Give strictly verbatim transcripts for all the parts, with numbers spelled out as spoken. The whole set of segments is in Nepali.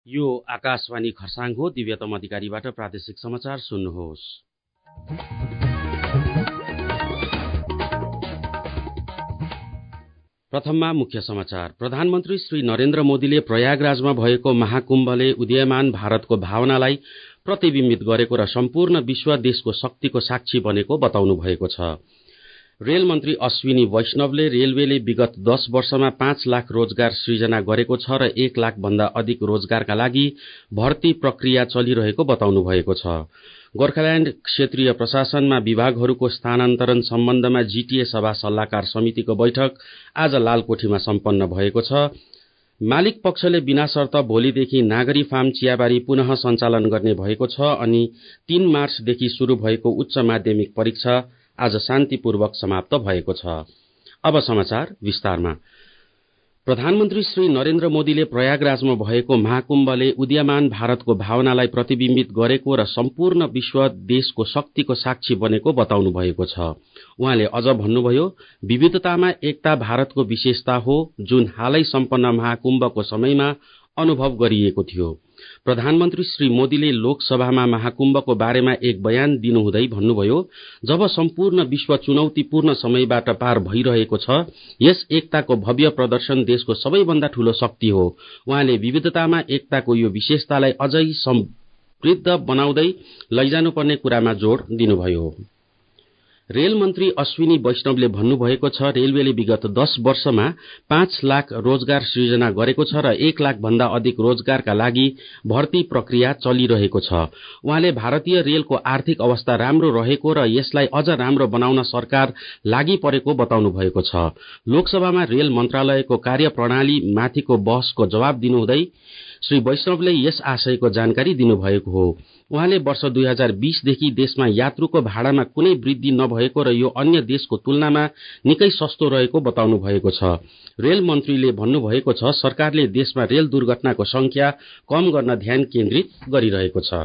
यो आकाशवाणी खरसाङ हो। दिव्यतम अधिकारीबाट प्रादेशिक समाचार सुन्नुहोस्। प्रथममा मुख्य समाचार। प्रधानमन्त्री श्री नरेन्द्र मोदीले प्रयागराजमा भएको महाकुम्भले उदीयमान भारतको भावनालाई प्रतिबिम्बित गरेको र सम्पूर्ण विश्व देशको शक्तिको साक्षी बनेको बताउनु भएको छ। रेल मन्त्री अश्विनी वैष्णवले रेलवेले विगत दस वर्षमा पाँच लाख रोजगार सृजना गरेको छ र एक लाख भन्दा अधिक रोजगारका लागि भर्ती प्रक्रिया चलिरहेको बताउनु भएको छ। गोर्खाल्याण्ड क्षेत्रीय प्रशासनमा विभागहरूको स्थानान्तरण सम्बन्धमा जीटीए सभा सल्लाहकार समितिको बैठक आज लालकोठीमा सम्पन्न भएको छ। मालिक पक्षले बिना शर्त भोलिदेखि नागरी फार्म चियाबारी पुनः सञ्चालन गर्ने भएको छ अनि तीन मार्चदेखि शुरू भएको उच्च माध्यमिक परीक्षा आज शान्तिपूर्वक समाप्त भएको छ। अब समाचार विस्तारमा। प्रधानमन्त्री श्री नरेन्द्र मोदीले प्रयागराजमा भएको महाकुम्भले उदीयमान भारतको भावनालाई प्रतिबिम्बित गरेको र सम्पूर्ण विश्व देशको शक्तिको साक्षी बनेको बताउनु भएको छ। उहाँले अझ भन्नुभयो, विविधतामा एकता भारतको विशेषता हो, जुन हालै सम्पन्न महाकुम्भको समयमा अनुभव गरिएको थियो। प्रधानमन्त्री श्री मोदीले लोकसभामा महाकुम्भको बारेमा एक बयान दिनुहुँदै भन्नुभयो, जब सम्पूर्ण विश्व चुनौतीपूर्ण समयबाट पार भइरहेको छ, यस एकताको भव्य प्रदर्शन देशको सबैभन्दा ठूलो शक्ति हो। उहाँले विविधतामा एकताको यो विशेषतालाई अझै समृद्ध बनाउँदै लैजानुपर्ने कुरामा जोड़ दिनुभयो। रेल मन्त्री अश्विनी वैष्णवले भन्नुभएको छ, रेलवेले विगत दस वर्षमा पाँच लाख रोजगार सृजना गरेको छ र एक लाख भन्दा अधिक रोजगारका लागि भर्ती प्रक्रिया चलिरहेको छ। उहाँले भारतीय रेलको आर्थिक अवस्था राम्रो रहेको र यसलाई अझ राम्रो बनाउन सरकार लागि परेको बताउनु भएको छ। लोकसभामा रेल मन्त्रालयको कार्यप्रणाली माथिको बहसको जवाब दिनुहुँदै श्री वैष्णवले यस आशयको जानकारी दिनुभएको हो। उहाँले वर्ष दुई हजार बीसदेखि देशमा यात्रुको भाडामा कुनै वृद्धि नभएको र यो अन्य देशको तुलनामा निकै सस्तो रहेको बताउनु भएको छ। रेल मन्त्रीले भन्नुभएको छ, सरकारले देशमा रेल दुर्घटनाको संख्या कम गर्न ध्यान केन्द्रित गरिरहेको छ।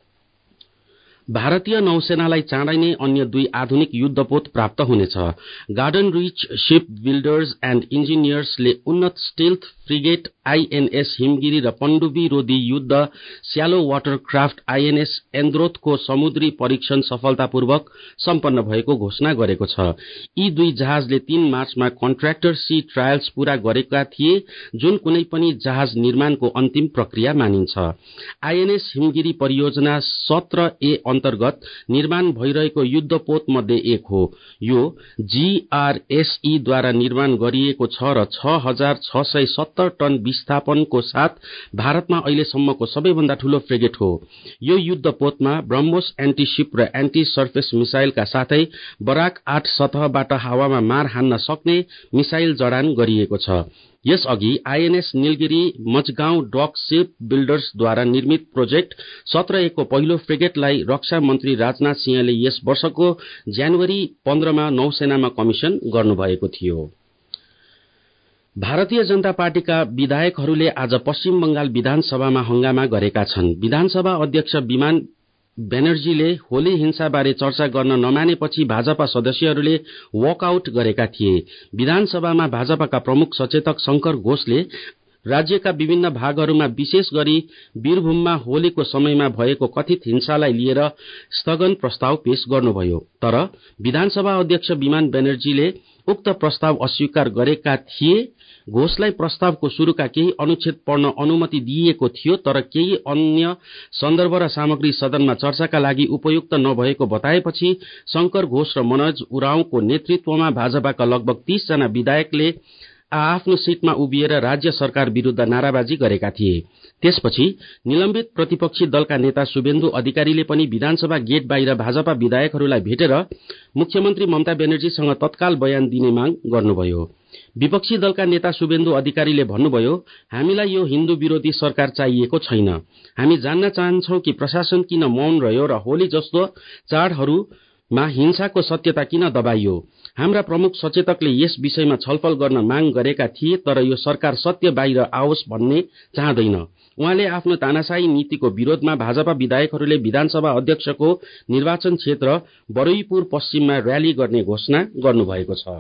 भारतीय नौसेनालाई चाँडै नै अन्य दुई आधुनिक युद्धपोत प्राप्त हुनेछ। Garden Reach Shipbuilders and इन्जिनियर्सले उन्नत स्टेल्थ फ्रिगेट आईएनएस हिमगिरी र पण्डुबी रोधी युद्ध स्यालो वाटरक्राफ्ट आईएनएस एन्द्रोथको समुद्री परीक्षण सफलतापूर्वक सम्पन्न भएको घोषणा गरेको छ। यी दुई जहाजले तीन मार्चमा कन्ट्र्याक्टर सी ट्रायल्स पूरा गरेका थिए, जुन कुनै पनि जहाज निर्माणको अन्तिम प्रक्रिया मानिन्छ। आईएनएस हिमगिरी परियोजना सत्र ए अन्तर्गत निर्माण भइरहेको युद्धपोत मध्ये एक हो। यो जीआरएसई द्वारा निर्माण गरिएको छ र छ हजार छ सय सत्तर टन विस्थापनको साथ भारतमा अहिलेसम्मको सबैभन्दा ठूलो फ्रिगेट हो। यो युद्धपोतमा ब्रह्मोस एन्टी-शिप र एन्टी सर्फेस मिसाइलका साथै बराक आठ सतहबाट हावामा मार हान्न सक्ने मिसाइल जडान गरिएको छ। यसअघि आईएनएस नीलगिरी मजगाउँ डक शिप बिल्डर्सद्वारा निर्मित प्रोजेक्ट सत्र ए को पहिलो फ्रिगेटलाई रक्षा मन्त्री राजनाथ सिंहले यस वर्षको जनवरी पन्ध्रमा नौसेनामा कमिशन गर्नुभएको थियो। भारतीय जनता पार्टीका विधायकहरूले आज पश्चिम बंगाल विधानसभामा हंगामा गरेका छन्। विधानसभा अध्यक्ष विमान ब्यानर्जीले होली हिंसाबारे चर्चा गर्न नमानेपछि भाजपा सदस्यहरूले वकआउट गरेका थिए। विधानसभामा भाजपाका प्रमुख सचेतक शंकर घोषले राज्यका विभिन्न भागहरूमा विशेष गरी वीरभूममा होलीको समयमा भएको कथित हिंसालाई लिएर स्थगन प्रस्ताव पेश गर्नुभयो, तर विधानसभा अध्यक्ष विमान ब्यानर्जीले उक्त प्रस्ताव अस्वीकार गरेका थिए। घोषलाई प्रस्तावको शुरूका केही अनुच्छेद पढ्न अनुमति दिइएको थियो, तर केही अन्य सन्दर्भ र सामग्री सदनमा चर्चाका लागि उपयुक्त नभएको बताएपछि शंकर घोष र मनोज उराउँको नेतृत्वमा भाजपाका लगभग तीस जना विधायकले आफ्नो सीटमा उभिएर राज्य सरकार विरूद्ध नाराबाजी गरेका थिए। त्यसपछि निलम्बित प्रतिपक्षी दलका नेता शुभेन्दु अधिकारीले पनि विधानसभा गेट बाहिर भाजपा विधायकहरूलाई भेटेर मुख्यमन्त्री ममता ब्यानर्जीसँग तत्काल बयान दिने माग गर्नुभयो। विपक्षी दलका नेता शुभेन्दु अधिकारीले भन्नुभयो, हामीलाई यो हिन्दू विरोधी सरकार चाहिएको छैन। हामी जान्न चाहन्छौं कि प्रशासन किन मौन रह्यो र होली जस्तो चाडहरूमा हिंसाको सत्यता किन दबाइयो। हाम्रा प्रमुख सचेतकले यस विषयमा छलफल गर्न माग गरेका थिए, तर यो सरकार सत्य बाहिर आओस् भन्ने चाहदैन। उहाँले आफ्नो तानाशाही नीतिको विरोधमा भाजपा विधायकहरूले विधानसभा अध्यक्षको निर्वाचन क्षेत्र बरुइपुर पश्चिममा र्याली गर्ने घोषणा गर्नुभएको छ।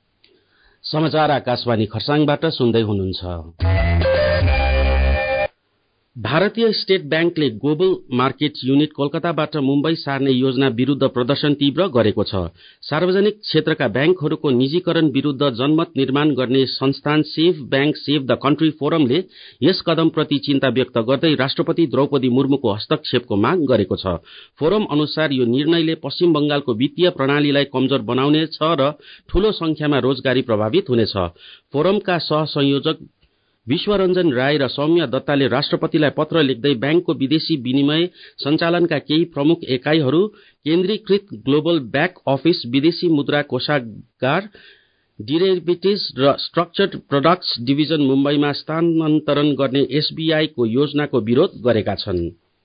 समाचार आकाशवाणी खरसाङबाट सुन्दै हुनुहुन्छ। भारतीय स्टेट ब्याङ्कले ग्लोबल मार्केट युनिट कोलकाताबाट मुम्बई सार्ने योजना विरूद्ध प्रदर्शन तीव्र गरेको छ। सार्वजनिक क्षेत्रका ब्याङ्कहरूको निजीकरण विरूद्ध जनमत निर्माण गर्ने संस्थान save bank save the country फोरमले यस कदमप्रति चिन्ता व्यक्त गर्दै राष्ट्रपति द्रौपदी मुर्मुको हस्तक्षेपको माग गरेको छ। फोरम अनुसार यो निर्णयले पश्चिम बंगालको वित्तीय प्रणालीलाई कमजोर बनाउनेछ र ठूलो संख्यामा रोजगारी प्रभावित हुनेछ। फोरमका सहसंयोजक विश्वरञ्जन राय र सौम्य दत्ताले राष्ट्रपतिलाई पत्र लेख्दै ब्याङ्कको विदेशी विनिमय सञ्चालनका केही प्रमुख एकाइहरू केन्द्रीकृत ग्लोबल ब्याक अफिस विदेशी मुद्रा कोषागार डिरेभिटिभ्स र स्ट्रक्चर्ड प्रोडक्ट्स डिभिजन मुम्बईमा स्थानान्तरण गर्ने एसबीआई को योजनाको विरोध गरेका छन्।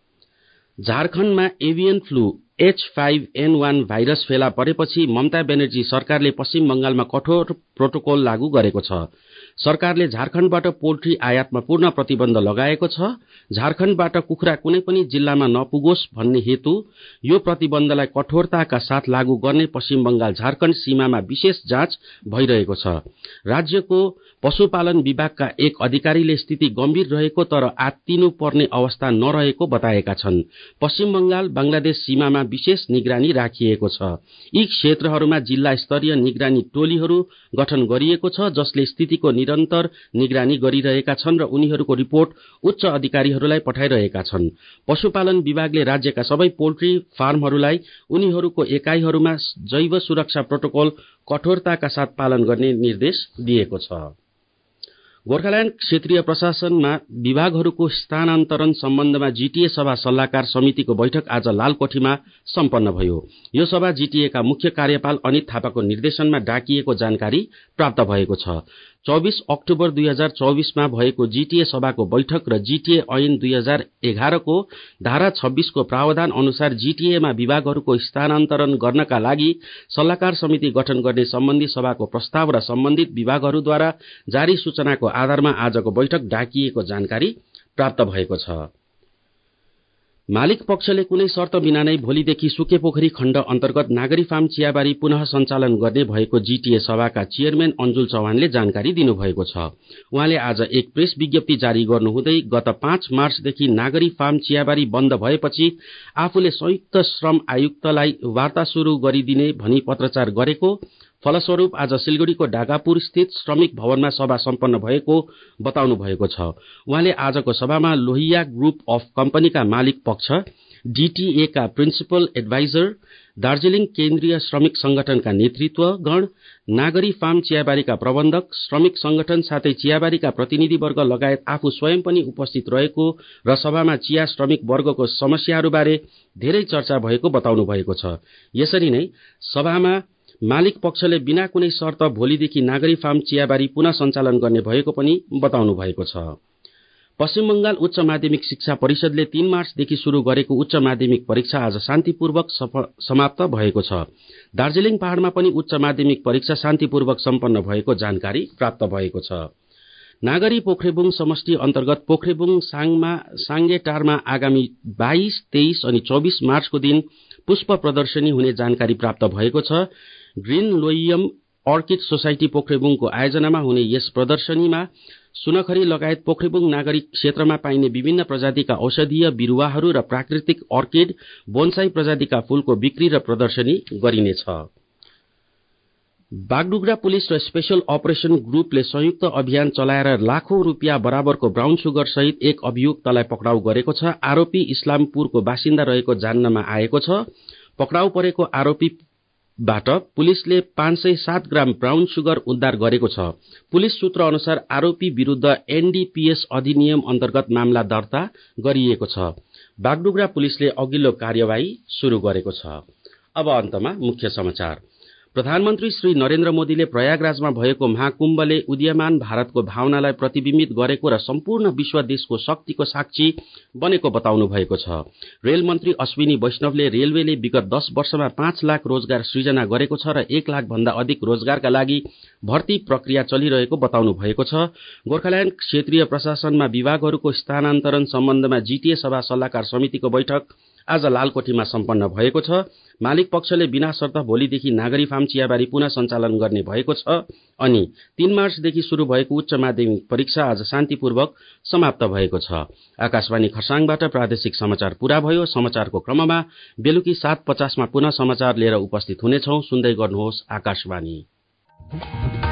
झारखण्डमा avian flu H five N one virus फेला परेपछि ममता ब्यानर्जी सरकारले पश्चिम बंगालमा कठोर प्रोटोकल लागू गरेको छ। सरकारले झारखण्डबाट पोल्ट्री आयातमा पूर्ण प्रतिबन्ध लगाएको छ। झारखण्डबाट कुखुरा कुनै पनि जिल्लामा नपुगोस् भन्ने हेतु यो प्रतिबन्धलाई कठोरताका साथ लागू गर्ने पश्चिम बंगाल झारखण्ड सीमामा विशेष जाँच भइरहेको छ। राज्यको पशुपालन विभागका एक अधिकारीले स्थिति गम्भीर रहेको तर आत्तिनु पर्ने अवस्था नरहेको बताएका छन्। पश्चिम बंगाल बंगलादेश सीमामा विशेष निगरानी राखिएको छ। यी क्षेत्रहरूमा जिल्ला स्तरीय निगरानी टोलीहरू गठन गरिएको छ जसले स्थितिको निरन्तर निगरानी गरिरहेका छन् र उनीहरूको रिपोर्ट उच्च अधिकारीहरूलाई पठाइरहेका छन्। पशुपालन विभागले राज्यका सबै पोल्ट्री फार्महरूलाई उनीहरूको एकाइहरूमा जैव सुरक्षा प्रोटोकल कठोरताका साथ पालन गर्ने निर्देश दिएको छ। गोर्खाल्याण्ड क्षेत्रीय प्रशासनमा विभागहरूको स्थानान्तरण सम्बन्धमा जीटीए सभा सल्लाहकार समितिको बैठक आज लालकोठीमा सम्पन्न भयो। यो सभा जीटीएका मुख्य कार्यपाल अनित थापाको निर्देशनमा डाकिएको जानकारी प्राप्त भएको छ। चौबीस अक्टोबर दुई हजार चौबीसमा भएको जीटीए सभाको बैठक र जीटीए ऐन दुई हजार एघारको धारा छब्बीसको प्रावधान अनुसार जीटीएमा विभागहरूको स्थानान्तरण गर्नका लागि सल्लाहकार समिति गठन गर्ने सम्बन्धी सभाको प्रस्ताव र सम्बन्धित विभागहरूद्वारा जारी सूचनाको आधारमा आजको बैठक डाकिएको जानकारी प्राप्त भएको छ। मालिक पक्षले कुनै शर्त बिना नै भोलिदेखि सुकेपोखरी खण्ड अन्तर्गत नागरी फार्म चियाबारी पुनः सञ्चालन गर्ने भएको जीटीए सभाका चेयरम्यान अन्जुल चौहानले जानकारी दिनुभएको छ। उहाँले आज एक प्रेस विज्ञप्ति जारी गर्नुहुँदै गत पाँच मार्चदेखि नागरी फार्म चियाबारी बन्द भएपछि आफूले संयुक्त श्रम आयुक्तलाई वार्ता शुरू गरिदिने भनी पत्रचार गरेको फलस्वरूप आज सिलगढ़ीको डागापुर स्थित श्रमिक भवनमा सभा सम्पन्न भएको बताउनु भएको छ। उहाँले आजको सभामा लोहिया ग्रुप अफ कम्पनीका मालिक पक्ष, डीटीए का प्रिन्सिपल एडभाइजर, दार्जीलिङ केन्द्रीय श्रमिक संगठनका नेतृत्वगण, नागरी फार्म चियाबारीका प्रबन्धक, श्रमिक संगठन साथै चियाबारीका प्रतिनिधिवर्ग लगायत आफू स्वयं पनि उपस्थित रहेको र सभामा चिया श्रमिक वर्गको समस्याहरूबारे धेरै चर्चा भएको बताउनु भएको छ। यसरी नै सभामा मालिक पक्षले बिना कुनै शर्त भोलिदेखि नागरी फार्म चियाबारी पुनः सञ्चालन गर्ने भएको पनि बताउनु भएको छ। पश्चिम बंगाल उच्च माध्यमिक शिक्षा परिषदले तीन मार्चदेखि शुरू गरेको उच्च माध्यमिक परीक्षा आज शान्तिपूर्वक समाप्त भएको छ। दार्जीलिङ पहाड़मा पनि उच्च माध्यमिक परीक्षा शान्तिपूर्वक सम्पन्न भएको जानकारी प्राप्त भएको छ। नागरी पोख्रेबुङ समष्टि अन्तर्गत पोख्रेबुङ साङमा साङ्गेटारमा आगामी बाइस, तेइस अनि चौबीस मार्चको दिन पुष्प प्रदर्शनी हुने जानकारी प्राप्त भएको छ। ग्रीन लोइयम अर्किड सोसाइटी पोख्रेबुङको आयोजनामा हुने यस प्रदर्शनीमा सुनखरी लगायत पोख्रेबुङ नागरिक क्षेत्रमा पाइने विभिन्न प्रजातिका औषधीय बिरुवाहरू र प्राकृतिक अर्किड, बोनसाई प्रजातिका फूलको बिक्री र प्रदर्शनी गरिनेछ। बागडुग्रा पुलिस र स्पेशल अपरेशन ग्रुपले संयुक्त अभियान चलाएर लाखौं रुपियाँ बराबरको ब्राउन सुगर सहित एक अभियुक्तलाई पक्राउ गरेको छ। आरोपी इस्लामपुरको बासिन्दा रहेको जान्नमा आएको छ। पक्राउ परेको आरोपीबाट पुलिसले पाँच सय सात ग्राम ब्राउन सुगर उद्धार गरेको छ। पुलिस सूत्र अनुसार आरोपी विरूद्ध एनडीपीएस अधिनियम अन्तर्गत मामला दर्ता गरिएको छ। बागडुग्रा पुलिसले अघिल्लो कार्यवाही शुरू गरेको छ। अब अन्तमा मुख्य समाचार। प्रधानमन्त्री श्री नरेन्द्र मोदीले प्रयागराजमा भएको महाकुम्भले उदीयमान भारतको भावनालाई प्रतिबिम्बित गरेको र सम्पूर्ण विश्व देशको शक्तिको साक्षी बनेको बताउनु भएको छ। रेल मन्त्री अश्विनी वैष्णवले रेलवेले विगत दस वर्षमा पाँच लाख रोजगार सृजना गरेको छ र एक लाख भन्दा अधिक रोजगारका लागि भर्ती प्रक्रिया चलिरहेको बताउनु भएको छ। गोर्खाल्याण्ड क्षेत्रीय प्रशासनमा विभागहरूको स्थानान्तरण सम्बन्धमा जीटीए सभा सल्लाहकार समितिको बैठक आज लालकोठीमा सम्पन्न भएको छ। मालिक पक्षले बिना शर्त भोलिदेखि नागरी फार्म चियाबारी पुनः सञ्चालन गर्ने भएको छ अनि तीन मार्चदेखि शुरू भएको उच्च माध्यमिक परीक्षा आज शान्तिपूर्वक समाप्त भएको छ। आकाशवाणी खरसाङबाट प्रादेशिक समाचार पूरा भयो। समाचारको क्रममा बेलुकी सात पचासमा पुनः समाचार लिएर उपस्थित हुनेछौं। सुन्दै गर्नुहोस् आकाशवाणी।